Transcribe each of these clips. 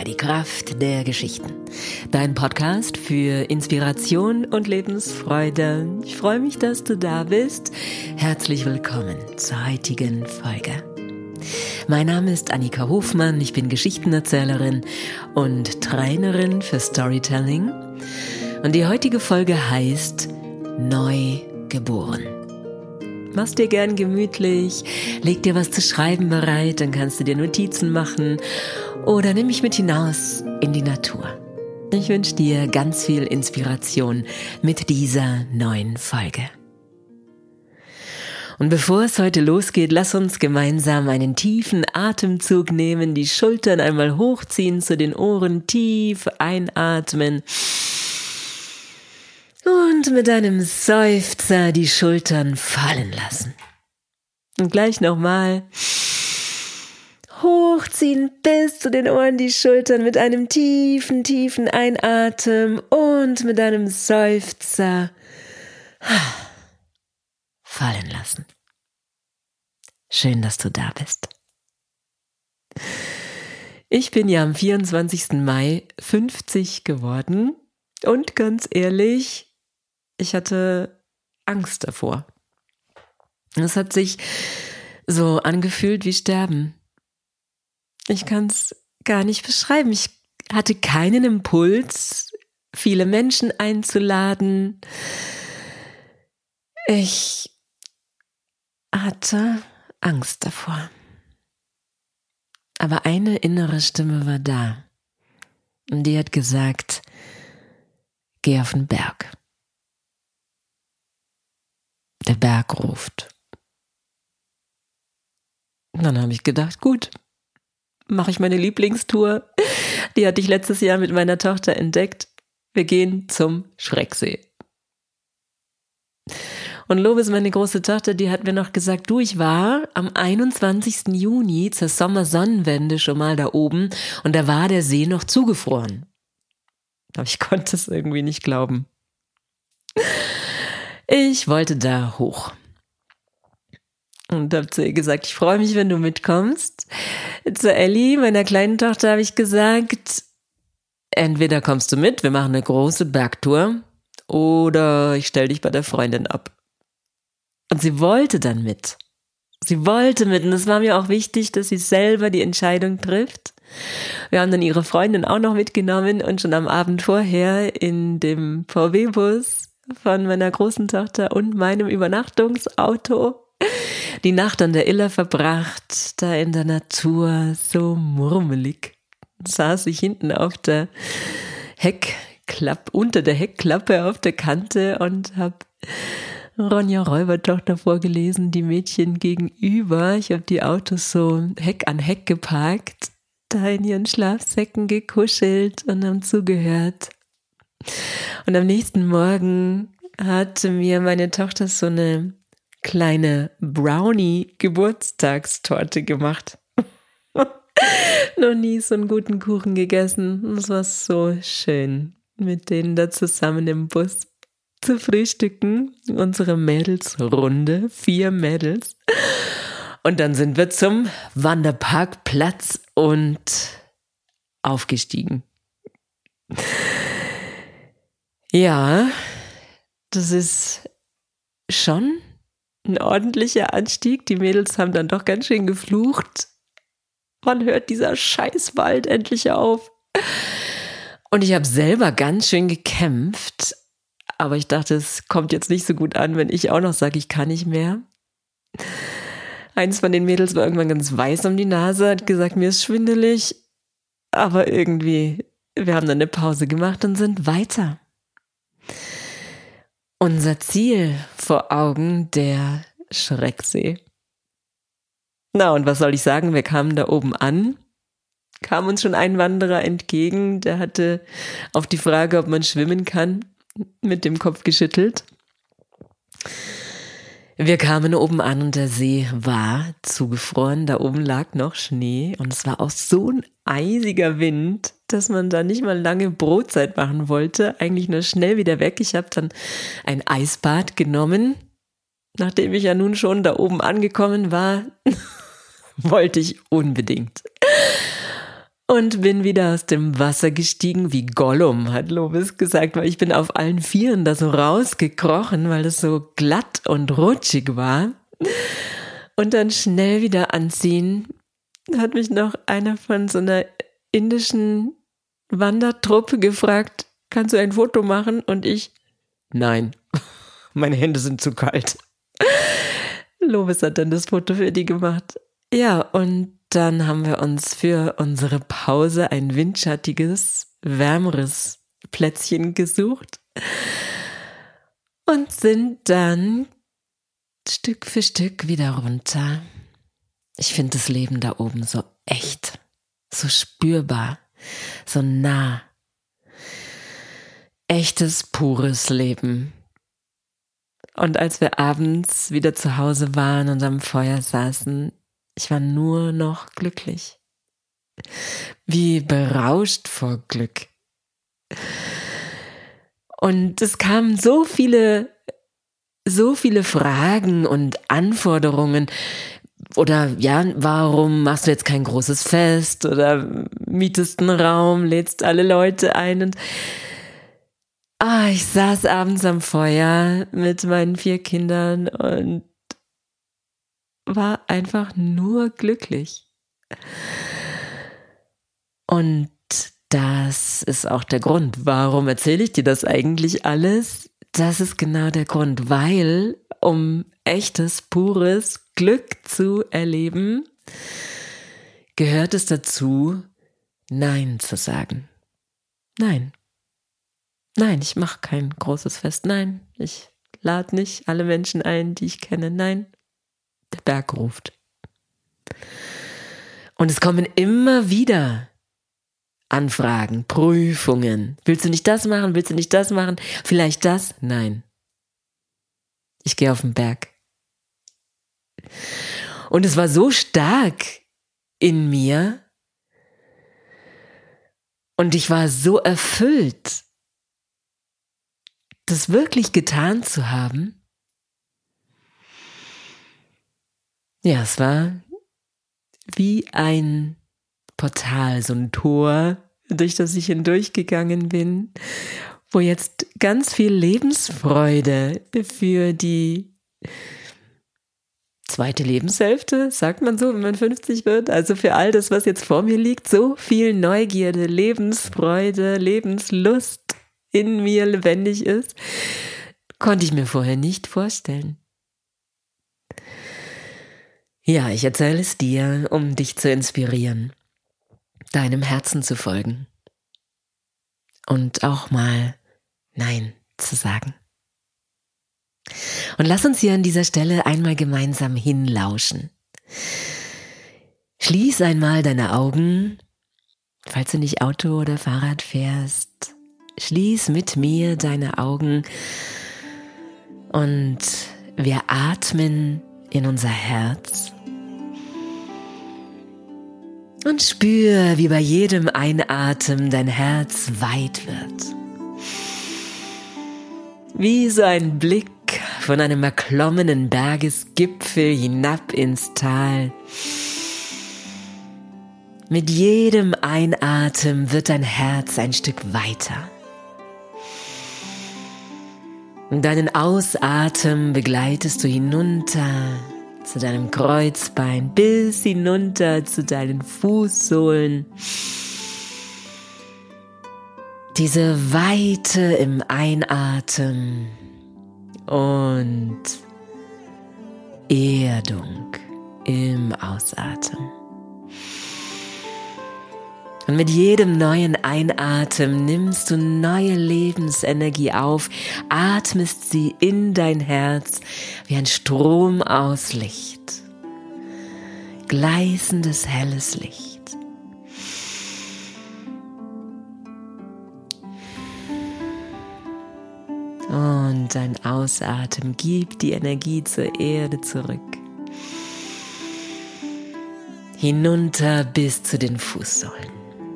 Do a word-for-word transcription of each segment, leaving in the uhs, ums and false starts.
bei Die Kraft der Geschichten. Dein Podcast für Inspiration und Lebensfreude. Ich freue mich, dass du da bist. Herzlich willkommen zur heutigen Folge. Mein Name ist Annika Hofmann, ich bin Geschichtenerzählerin und Trainerin für Storytelling. Und die heutige Folge heißt Neugeboren. Mach's dir gern gemütlich, leg dir was zu schreiben bereit, dann kannst du dir Notizen machen oder nimm mich mit hinaus in die Natur. Ich wünsche dir ganz viel Inspiration mit dieser neuen Folge. Und bevor es heute losgeht, lass uns gemeinsam einen tiefen Atemzug nehmen, die Schultern einmal hochziehen zu den Ohren, tief einatmen. Und mit einem Seufzer die Schultern fallen lassen. Und gleich nochmal. Hochziehen bis zu den Ohren die Schultern mit einem tiefen, tiefen Einatmen und mit einem Seufzer fallen lassen. Schön, dass du da bist. Ich bin ja am vierundzwanzigsten Mai fünfzig geworden und ganz ehrlich, ich hatte Angst davor. Es hat sich so angefühlt wie Sterben. Ich kann es gar nicht beschreiben. Ich hatte keinen Impuls, viele Menschen einzuladen. Ich hatte Angst davor. Aber eine innere Stimme war da. Und die hat gesagt, geh auf den Berg. Der Berg ruft. Und dann habe ich gedacht, gut, mache ich meine Lieblingstour. Die hatte ich letztes Jahr mit meiner Tochter entdeckt. Wir gehen zum Schrecksee. Und Lobes, meine große Tochter, die hat mir noch gesagt, du, ich war am einundzwanzigsten Juni zur Sommersonnenwende schon mal da oben und da war der See noch zugefroren. Aber ich konnte es irgendwie nicht glauben. Ich wollte da hoch. Und habe zu ihr gesagt, ich freue mich, wenn du mitkommst. Zu Ellie, meiner kleinen Tochter, habe ich gesagt, entweder kommst du mit, wir machen eine große Bergtour, oder ich stelle dich bei der Freundin ab. Und sie wollte dann mit. Sie wollte mit und es war mir auch wichtig, dass sie selber die Entscheidung trifft. Wir haben dann ihre Freundin auch noch mitgenommen und schon am Abend vorher in dem V W-Bus von meiner großen Tochter und meinem Übernachtungsauto die Nacht an der Iller verbracht, da in der Natur, so murmelig. Saß ich hinten auf der Heckklappe, unter der Heckklappe auf der Kante und habe Ronja Räubertochter vorgelesen, die Mädchen gegenüber. Ich habe die Autos so Heck an Heck geparkt, da in ihren Schlafsäcken gekuschelt und haben zugehört. Und am nächsten Morgen hatte mir meine Tochter so eine kleine Brownie-Geburtstagstorte gemacht. Noch nie so einen guten Kuchen gegessen. Es war so schön, mit denen da zusammen im Bus zu frühstücken. Unsere Mädelsrunde, vier Mädels. Und dann sind wir zum Wanderparkplatz und aufgestiegen. Ja, das ist schon ein ordentlicher Anstieg. Die Mädels haben dann doch ganz schön geflucht. Wann hört dieser Scheißwald endlich auf? Und ich habe selber ganz schön gekämpft. Aber ich dachte, es kommt jetzt nicht so gut an, wenn ich auch noch sage, ich kann nicht mehr. Eins von den Mädels war irgendwann ganz weiß um die Nase, hat gesagt, mir ist schwindelig. Aber irgendwie, wir haben dann eine Pause gemacht und sind weiter. Unser Ziel vor Augen, der Schrecksee. Na, und was soll ich sagen? Wir kamen da oben an, kam uns schon ein Wanderer entgegen, der hatte auf die Frage, ob man schwimmen kann, mit dem Kopf geschüttelt. Wir kamen oben an und der See war zugefroren, da oben lag noch Schnee und es war auch so ein eisiger Wind, dass man da nicht mal lange Brotzeit machen wollte, eigentlich nur schnell wieder weg. Ich habe dann ein Eisbad genommen, nachdem ich ja nun schon da oben angekommen war, wollte ich unbedingt. Und bin wieder aus dem Wasser gestiegen, wie Gollum, hat Lovis gesagt, weil ich bin auf allen Vieren da so rausgekrochen, weil es so glatt und rutschig war. Und dann schnell wieder anziehen, hat mich noch einer von so einer indischen Wandertruppe gefragt, kannst du ein Foto machen? Und ich, nein, meine Hände sind zu kalt. Lovis hat dann das Foto für die gemacht. Ja, und dann haben wir uns für unsere Pause ein windschattiges, wärmeres Plätzchen gesucht und sind dann Stück für Stück wieder runter. Ich finde das Leben da oben so echt, so spürbar, so nah. Echtes, pures Leben. Und als wir abends wieder zu Hause waren und am Feuer saßen, ich war nur noch glücklich. Wie berauscht vor Glück. Und es kamen so viele, so viele Fragen und Anforderungen. Oder ja, warum machst du jetzt kein großes Fest? Oder mietest einen Raum, lädst alle Leute ein? Und ah, ich saß abends am Feuer mit meinen vier Kindern und war einfach nur glücklich. Und das ist auch der Grund. Warum erzähle ich dir das eigentlich alles? Das ist genau der Grund, weil um echtes, pures Glück zu erleben, gehört es dazu, Nein zu sagen. Nein. Nein, ich mache kein großes Fest. Nein, ich lade nicht alle Menschen ein, die ich kenne. Nein. Der Berg ruft. Und es kommen immer wieder Anfragen, Prüfungen. Willst du nicht das machen? Willst du nicht das machen? Vielleicht das? Nein. Ich gehe auf den Berg. Und es war so stark in mir und ich war so erfüllt, das wirklich getan zu haben. Ja, es war wie ein Portal, so ein Tor, durch das ich hindurchgegangen bin, wo jetzt ganz viel Lebensfreude für die zweite Lebenshälfte, sagt man so, wenn man fünfzig wird, also für all das, was jetzt vor mir liegt, so viel Neugierde, Lebensfreude, Lebenslust in mir lebendig ist, konnte ich mir vorher nicht vorstellen. Ja, ich erzähle es dir, um dich zu inspirieren, deinem Herzen zu folgen und auch mal Nein zu sagen. Und lass uns hier an dieser Stelle einmal gemeinsam hinlauschen. Schließ einmal deine Augen, falls du nicht Auto oder Fahrrad fährst. Schließ mit mir deine Augen und wir atmen in unser Herz. Und spür, wie bei jedem Einatmen dein Herz weit wird. Wie so ein Blick von einem erklommenen Bergesgipfel hinab ins Tal. Mit jedem Einatmen wird dein Herz ein Stück weiter. Und deinen Ausatmen begleitest du hinunter zu deinem Kreuzbein, bis hinunter zu deinen Fußsohlen. Diese Weite im Einatmen und Erdung im Ausatmen. Und mit jedem neuen Einatmen nimmst du neue Lebensenergie auf, atmest sie in dein Herz wie ein Strom aus Licht. Gleißendes, helles Licht. Und dein Ausatmen gibt die Energie zur Erde zurück. Hinunter bis zu den Fußsohlen.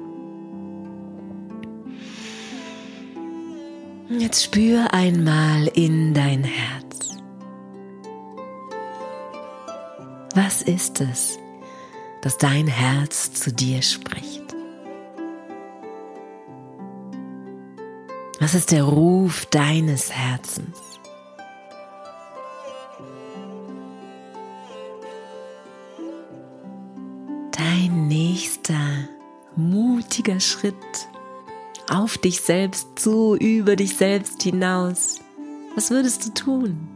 Jetzt spür einmal in dein Herz. Was ist es, dass dein Herz zu dir spricht? Was ist der Ruf deines Herzens? Dein nächster mutiger Schritt auf dich selbst zu, über dich selbst hinaus. Was würdest du tun?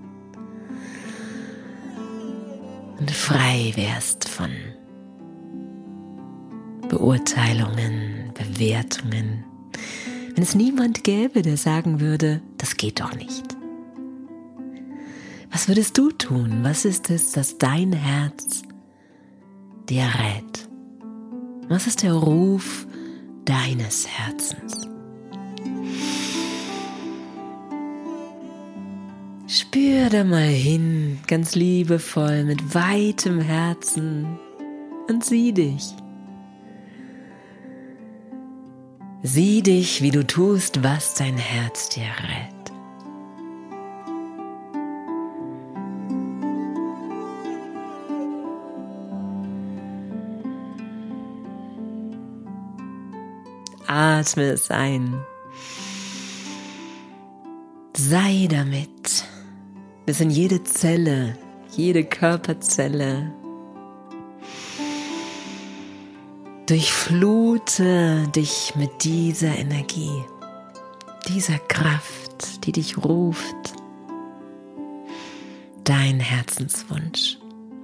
Und frei wärst von Beurteilungen, Bewertungen. Wenn es niemand gäbe, der sagen würde, das geht doch nicht. Was würdest du tun? Was ist es, das dein Herz dir rät? Was ist der Ruf deines Herzens? Spür da mal hin, ganz liebevoll, mit weitem Herzen und sieh dich. Sieh dich, wie du tust, was dein Herz dir rät. Atme es ein. Sei damit, bis in jede Zelle, jede Körperzelle. Durchflute dich mit dieser Energie, dieser Kraft, die dich ruft. Dein Herzenswunsch.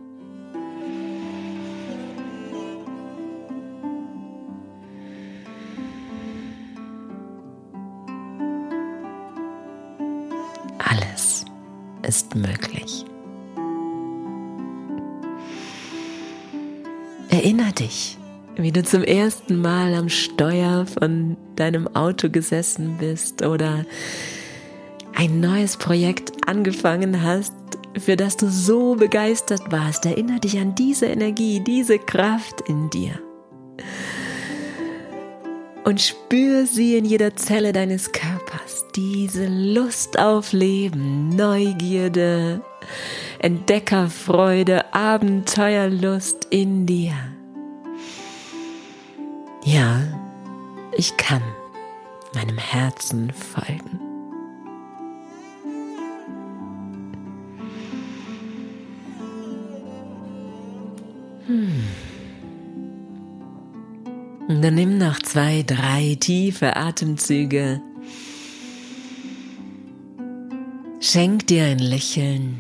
Alles ist möglich. Erinner dich, wie du zum ersten Mal am Steuer von deinem Auto gesessen bist oder ein neues Projekt angefangen hast, für das du so begeistert warst. Erinner dich an diese Energie, diese Kraft in dir. Und spür sie in jeder Zelle deines Körpers, diese Lust auf Leben, Neugierde, Entdeckerfreude, Abenteuerlust in dir. Ja, ich kann meinem Herzen folgen. Hm. Und dann nimm noch zwei, drei tiefe Atemzüge. Schenk dir ein Lächeln.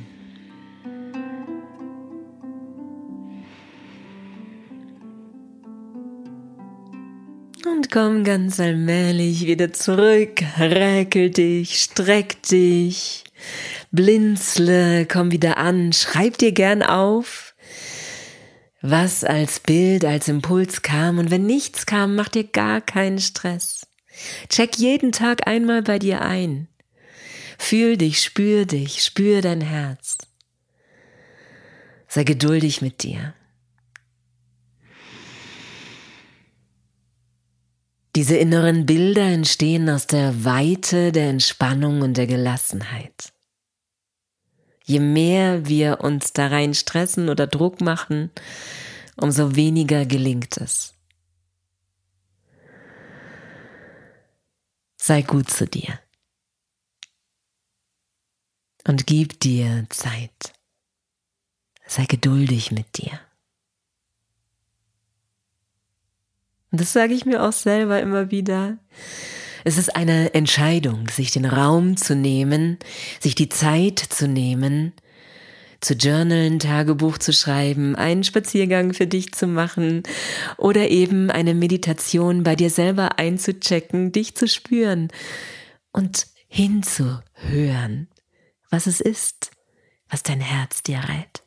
Und komm ganz allmählich wieder zurück. Räkel dich, streck dich, blinzle, komm wieder an. Schreib dir gern auf, was als Bild, als Impuls kam. Und wenn nichts kam, mach dir gar keinen Stress. Check jeden Tag einmal bei dir ein. Fühl dich, spür dich, spür dein Herz. Sei geduldig mit dir. Diese inneren Bilder entstehen aus der Weite, der Entspannung und der Gelassenheit. Je mehr wir uns da rein stressen oder Druck machen, umso weniger gelingt es. Sei gut zu dir und gib dir Zeit. Sei geduldig mit dir. Und das sage ich mir auch selber immer wieder. Es ist eine Entscheidung, sich den Raum zu nehmen, sich die Zeit zu nehmen, zu journalen, Tagebuch zu schreiben, einen Spaziergang für dich zu machen oder eben eine Meditation bei dir selber einzuchecken, dich zu spüren und hinzuhören, was es ist, was dein Herz dir rät.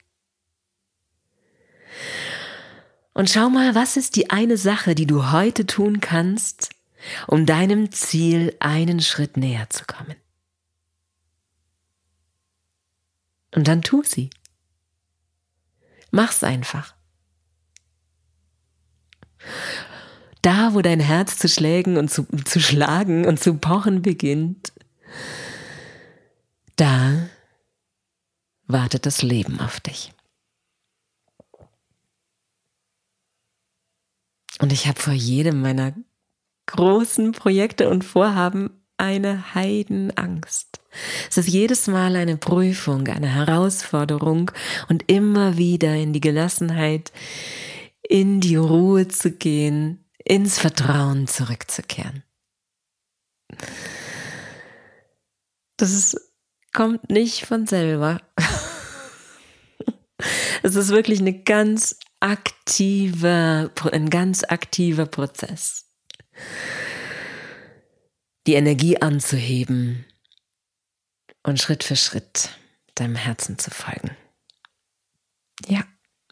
Und schau mal, was ist die eine Sache, die du heute tun kannst, um deinem Ziel einen Schritt näher zu kommen. Und dann tu sie. Mach's einfach. Da, wo dein Herz zu schlägen und zu, zu schlagen und zu pochen beginnt, da wartet das Leben auf dich. Und ich habe vor jedem meiner großen Projekte und Vorhaben eine Heidenangst. Es ist jedes Mal eine Prüfung, eine Herausforderung und immer wieder in die Gelassenheit, in die Ruhe zu gehen, ins Vertrauen zurückzukehren. Das ist, kommt nicht von selber. Es ist wirklich eine ganz aktive, ein ganz aktiver Prozess. Die Energie anzuheben und Schritt für Schritt deinem Herzen zu folgen. Ja.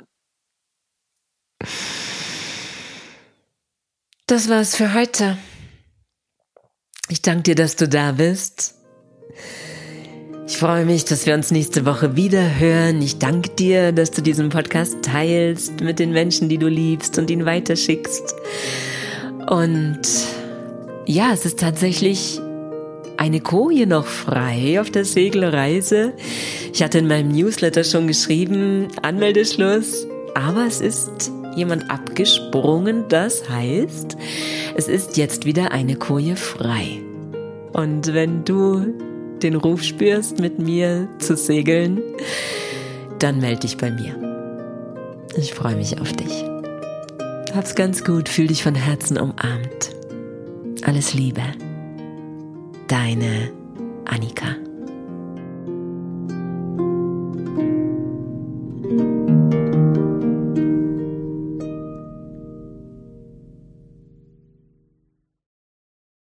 Das war's für heute. Ich danke dir, dass du da bist. Ich freue mich, dass wir uns nächste Woche wieder hören. Ich danke dir, dass du diesen Podcast teilst mit den Menschen, die du liebst und ihn weiterschickst. Und ja, es ist tatsächlich eine Koje noch frei auf der Segelreise. Ich hatte in meinem Newsletter schon geschrieben, Anmeldeschluss, aber es ist jemand abgesprungen. Das heißt, es ist jetzt wieder eine Koje frei. Und wenn du den Ruf spürst, mit mir zu segeln, dann melde dich bei mir. Ich freue mich auf dich. Hab's ganz gut, fühl dich von Herzen umarmt. Alles Liebe. Deine Annika.